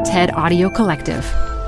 TED Audio Collective.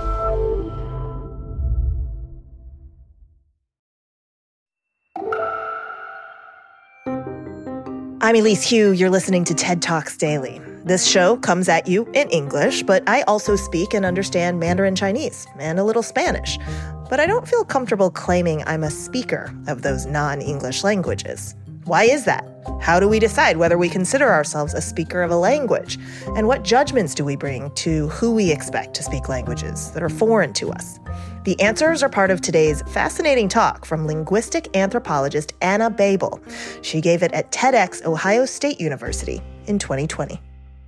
I'm Elise Hu. You're listening to TED Talks Daily. This show comes at you in English, but I also speak and understand Mandarin Chinese and a little Spanish. But I don't feel comfortable claiming I'm a speaker of those non-English languages. Why is that? How do we decide whether we consider ourselves a speaker of a language? And what judgments do we bring to who we expect to speak languages that are foreign to us? The answers are part of today's fascinating talk from linguistic anthropologist Anna Babel. She gave it at TEDx Ohio State University in 2020.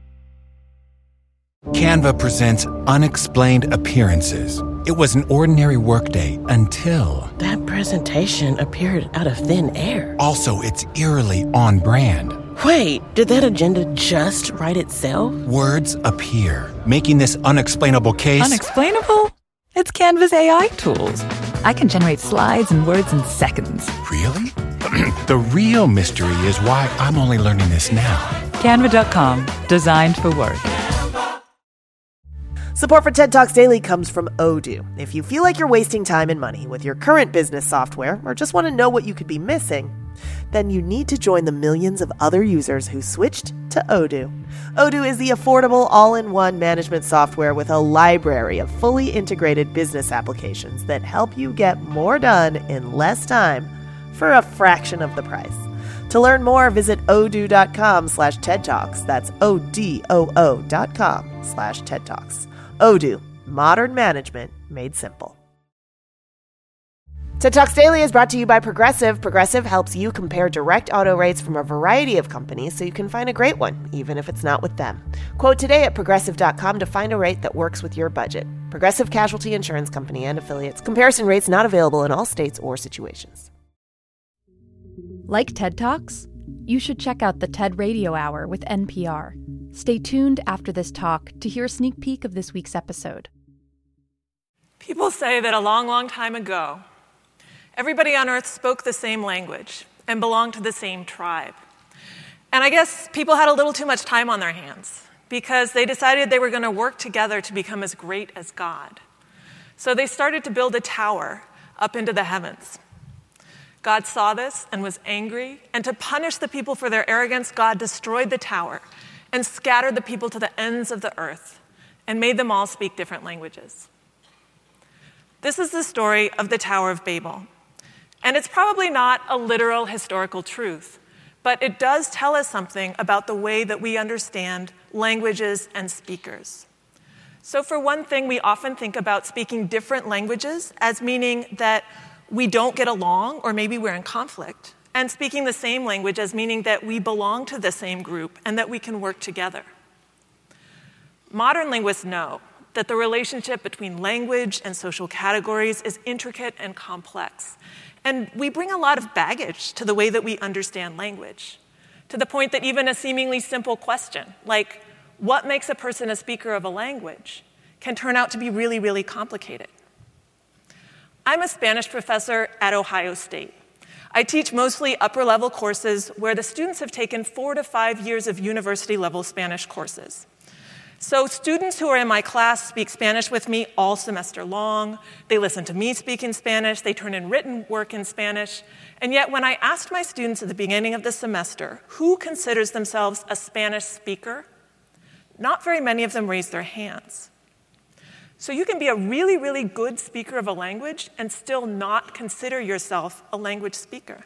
Canva presents Unexplained Appearances. It was an ordinary workday until... that presentation appeared out of thin air. Also, it's eerily on brand. Wait, did that agenda just write itself? Words appear, making this unexplainable case... Unexplainable? It's Canva's AI tools. I can generate slides and words in seconds. Really? The real mystery is why I'm only learning this now. Canva.com, designed for work. Support for TED Talks Daily comes from Odoo. If you feel like you're wasting time and money with your current business software or just want to know what you could be missing, then you need to join the millions of other users who switched to Odoo. Odoo is the affordable all-in-one management software with a library of fully integrated business applications that help you get more done in less time for a fraction of the price. To learn more, visit odoo.com/TED Talks. That's ODOO.com/TED Talks. Odoo, modern management made simple. TED Talks Daily is brought to you by Progressive. Progressive helps you compare direct auto rates from a variety of companies so you can find a great one, even if it's not with them. Quote today at Progressive.com to find a rate that works with your budget. Progressive Casualty Insurance Company and Affiliates. Comparison rates not available in all states or situations. Like TED Talks? You should check out the TED Radio Hour with NPR. Stay tuned after this talk to hear a sneak peek of this week's episode. People say that a long, long time ago, everybody on Earth spoke the same language and belonged to the same tribe. And I guess people had a little too much time on their hands because they decided they were going to work together to become as great as God. So they started to build a tower up into the heavens. God saw this and was angry, and to punish the people for their arrogance, God destroyed the tower and scattered the people to the ends of the earth and made them all speak different languages. This is the story of the Tower of Babel. And it's probably not a literal historical truth, but it does tell us something about the way that we understand languages and speakers. So for one thing, we often think about speaking different languages as meaning that we don't get along or maybe we're in conflict, and speaking the same language as meaning that we belong to the same group and that we can work together. Modern linguists know that the relationship between language and social categories is intricate and complex. And we bring a lot of baggage to the way that we understand language, to the point that even a seemingly simple question, like what makes a person a speaker of a language, can turn out to be really, really complicated. I'm a Spanish professor at Ohio State. I teach mostly upper-level courses where the students have taken 4 to 5 years of university-level Spanish courses. So students who are in my class speak Spanish with me all semester long. They listen to me speak in Spanish. They turn in written work in Spanish. And yet when I asked my students at the beginning of the semester who considers themselves a Spanish speaker, not very many of them raised their hands. So you can be a really, really good speaker of a language and still not consider yourself a language speaker.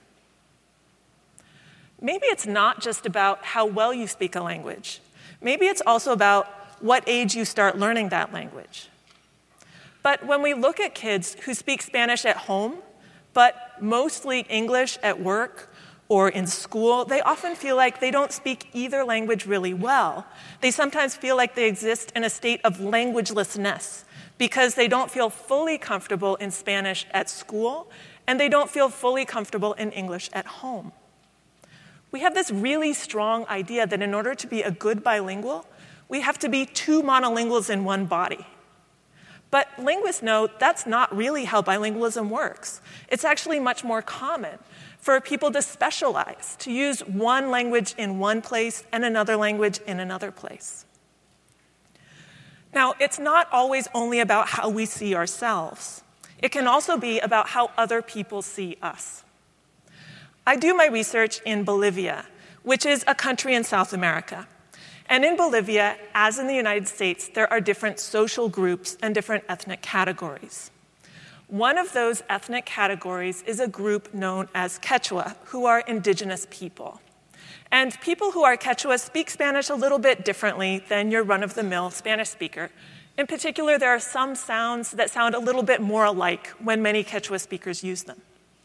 Maybe it's not just about how well you speak a language. Maybe it's also about what age you start learning that language. But when we look at kids who speak Spanish at home, but mostly English at work or in school, they often feel like they don't speak either language really well. They sometimes feel like they exist in a state of languagelessness because they don't feel fully comfortable in Spanish at school and they don't feel fully comfortable in English at home. We have this really strong idea that in order to be a good bilingual, we have to be 2 monolinguals in one body. But linguists know that's not really how bilingualism works. It's actually much more common for people to specialize, to use one language in one place and another language in another place. Now, it's not always only about how we see ourselves. It can also be about how other people see us. I do my research in Bolivia, which is a country in South America. And in Bolivia, as in the United States, there are different social groups and different ethnic categories. One of those ethnic categories is a group known as Quechua, who are indigenous people. And people who are Quechua speak Spanish a little bit differently than your run-of-the-mill Spanish speaker. In particular, there are some sounds that sound a little bit more alike when many Quechua speakers use them.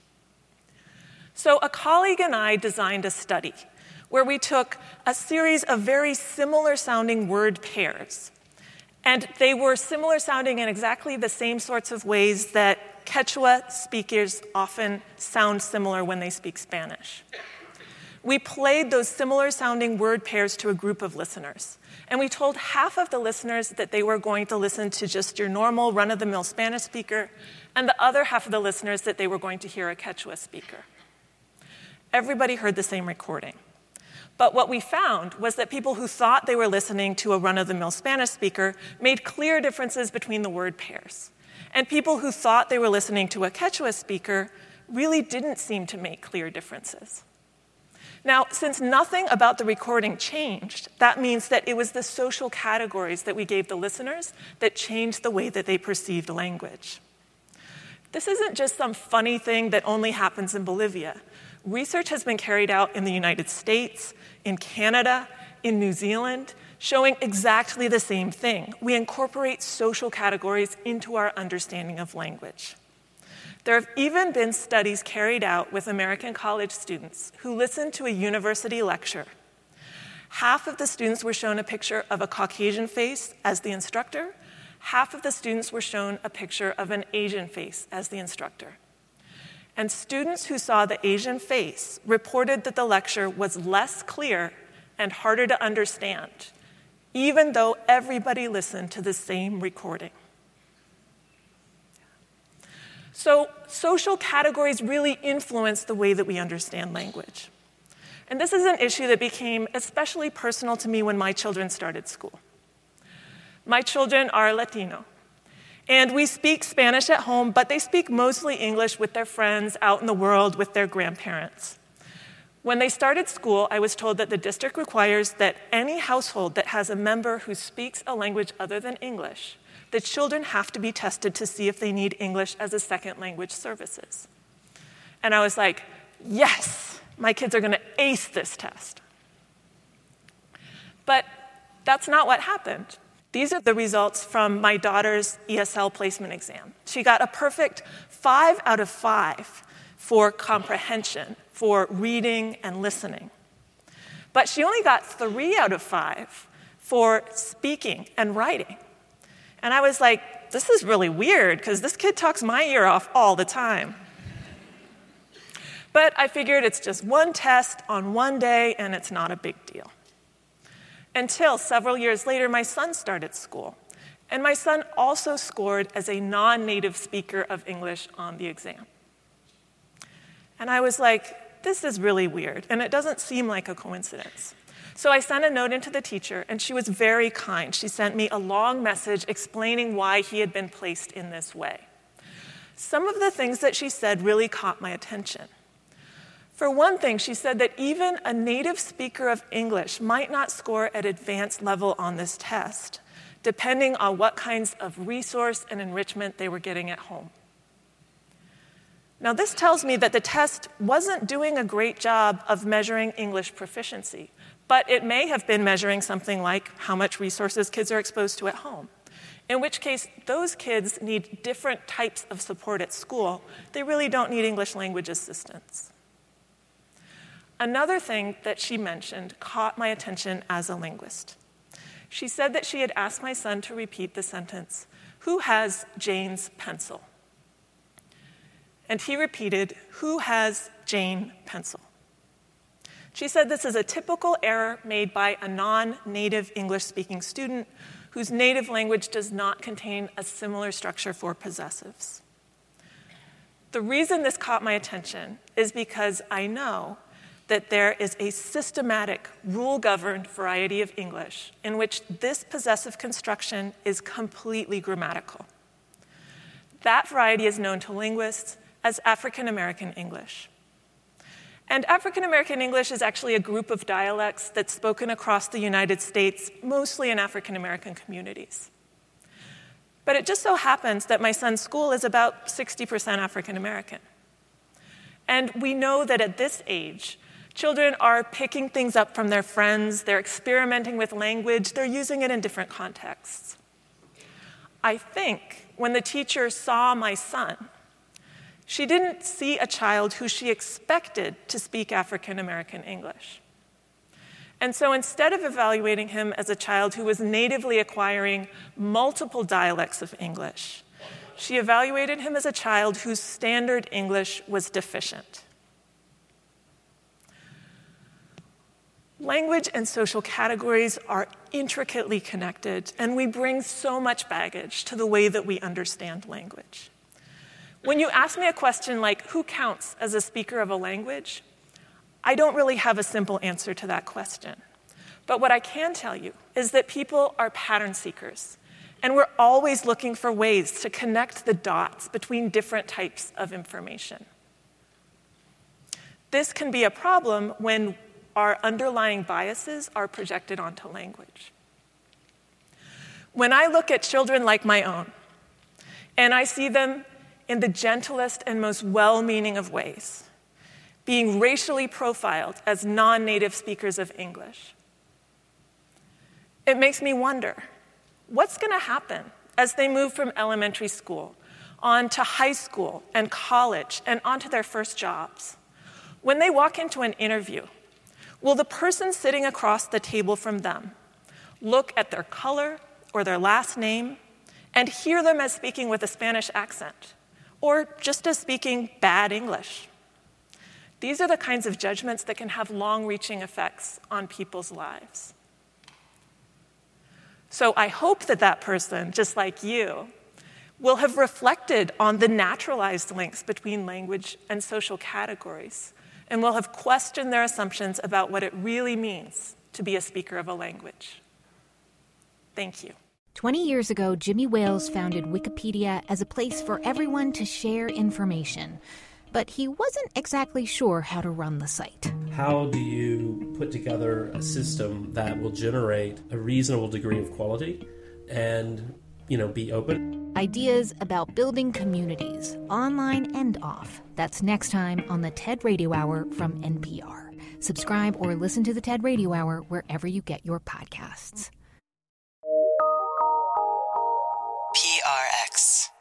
So a colleague and I designed a study where we took a series of very similar-sounding word pairs. And they were similar-sounding in exactly the same sorts of ways that Quechua speakers often sound similar when they speak Spanish. We played those similar-sounding word pairs to a group of listeners. And we told half of the listeners that they were going to listen to just your normal run-of-the-mill Spanish speaker, and the other half of the listeners that they were going to hear a Quechua speaker. Everybody heard the same recording. But what we found was that people who thought they were listening to a run-of-the-mill Spanish speaker made clear differences between the word pairs. And people who thought they were listening to a Quechua speaker really didn't seem to make clear differences. Now, since nothing about the recording changed, that means that it was the social categories that we gave the listeners that changed the way that they perceived language. This isn't just some funny thing that only happens in Bolivia. Research has been carried out in the United States, in Canada, in New Zealand, showing exactly the same thing. We incorporate social categories into our understanding of language. There have even been studies carried out with American college students who listened to a university lecture. Half of the students were shown a picture of a Caucasian face as the instructor. Half of the students were shown a picture of an Asian face as the instructor. And students who saw the Asian face reported that the lecture was less clear and harder to understand, even though everybody listened to the same recording. So social categories really influence the way that we understand language. And this is an issue that became especially personal to me when my children started school. My children are Latino. And we speak Spanish at home, but they speak mostly English with their friends out in the world with their grandparents. When they started school, I was told that the district requires that any household that has a member who speaks a language other than English, the children have to be tested to see if they need English as a second language services. And I was like, yes, my kids are going to ace this test. But that's not what happened. These are the results from my daughter's ESL placement exam. She got a perfect 5 out of 5 for comprehension, for reading and listening. But she only got 3 out of 5 for speaking and writing. And I was like, this is really weird, because this kid talks my ear off all the time. But I figured it's just one test on one day, and it's not a big deal. Until several years later, my son started school. And my son also scored as a non-native speaker of English on the exam. And I was like, this is really weird, and it doesn't seem like a coincidence. So I sent a note into the teacher, and she was very kind. She sent me a long message explaining why he had been placed in this way. Some of the things that she said really caught my attention. For one thing, she said that even a native speaker of English might not score at advanced level on this test, depending on what kinds of resource and enrichment they were getting at home. Now, this tells me that the test wasn't doing a great job of measuring English proficiency, but it may have been measuring something like how much resources kids are exposed to at home, in which case those kids need different types of support at school. They really don't need English language assistance. Another thing that she mentioned caught my attention as a linguist. She said that she had asked my son to repeat the sentence, "Who has Jane's pencil?" And he repeated, "Who has Jane pencil?" She said this is a typical error made by a non-native English-speaking student whose native language does not contain a similar structure for possessives. The reason this caught my attention is because I know that there is a systematic, rule-governed variety of English in which this possessive construction is completely grammatical. That variety is known to linguists as African American English. And African American English is actually a group of dialects that's spoken across the United States, mostly in African American communities. But it just so happens that my son's school is about 60% African American. And we know that at this age, children are picking things up from their friends, they're experimenting with language, they're using it in different contexts. I think when the teacher saw my son, she didn't see a child who she expected to speak African American English. And so instead of evaluating him as a child who was natively acquiring multiple dialects of English, she evaluated him as a child whose standard English was deficient. Language and social categories are intricately connected, and we bring so much baggage to the way that we understand language. When you ask me a question like, who counts as a speaker of a language? I don't really have a simple answer to that question. But what I can tell you is that people are pattern seekers, and we're always looking for ways to connect the dots between different types of information. This can be a problem when our underlying biases are projected onto language. When I look at children like my own, and I see them in the gentlest and most well-meaning of ways, being racially profiled as non-native speakers of English, it makes me wonder, what's going to happen as they move from elementary school on to high school and college and onto their first jobs? When they walk into an interview, will the person sitting across the table from them look at their color or their last name and hear them as speaking with a Spanish accent, or just as speaking bad English? These are the kinds of judgments that can have long-reaching effects on people's lives. So I hope that that person, just like you, will have reflected on the naturalized links between language and social categories, and will have questioned their assumptions about what it really means to be a speaker of a language. Thank you. 20 years ago, Jimmy Wales founded Wikipedia as a place for everyone to share information. But he wasn't exactly sure how to run the site. How do you put together a system that will generate a reasonable degree of quality and, be open? Ideas about building communities, online and off. That's next time on the TED Radio Hour from NPR. Subscribe or listen to the TED Radio Hour wherever you get your podcasts. PRX.